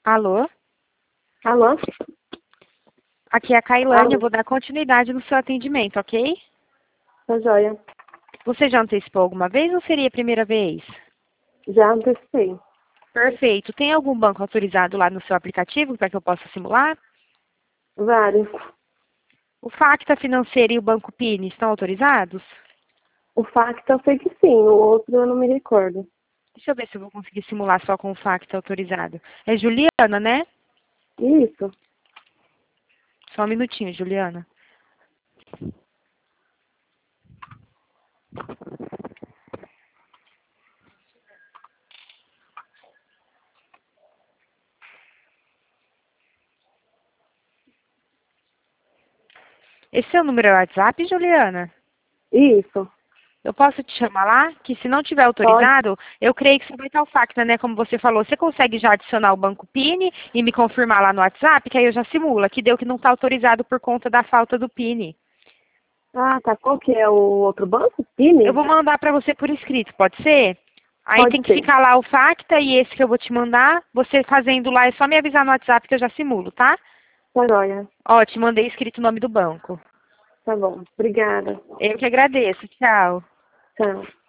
Alô? Alô? Aqui é a Kailane, Alô? eu vou dar continuidade no seu atendimento, ok? Tá joia. Você já antecipou alguma vez ou seria a primeira vez? Já antecipei. Perfeito. Tem algum banco autorizado lá no seu aplicativo para que eu possa simular? Vários. O Facta Financeiro e o Banco Pini estão autorizados? O Facta eu sei que sim, o outro eu não me recordo. Deixa eu ver se eu vou conseguir simular só com o Facta autorizado. É Juliana, né? Isso. Só um minutinho, Juliana. Esse é o número do WhatsApp, Juliana? Isso. Eu posso te chamar lá? Que se não tiver Pode. autorizado, eu creio que só vai estar o Facta, né? Como você falou. Você consegue já adicionar o Banco Pini e me confirmar lá no WhatsApp, que aí eu já simulo. Que deu que não está autorizado por conta da falta do Pini. Ah, tá. Qual que é o outro banco? Eu Pini? vou mandar para você por escrito, pode ser? Aí Pode tem que ser. ficar lá o Facta e esse que eu vou te mandar. Você fazendo lá, é só me avisar no WhatsApp que eu já simulo, tá? Tá joia. Ó, te mandei escrito o nome do banco. Tá bom. Obrigada. Eu que agradeço. Tchau. Tchau.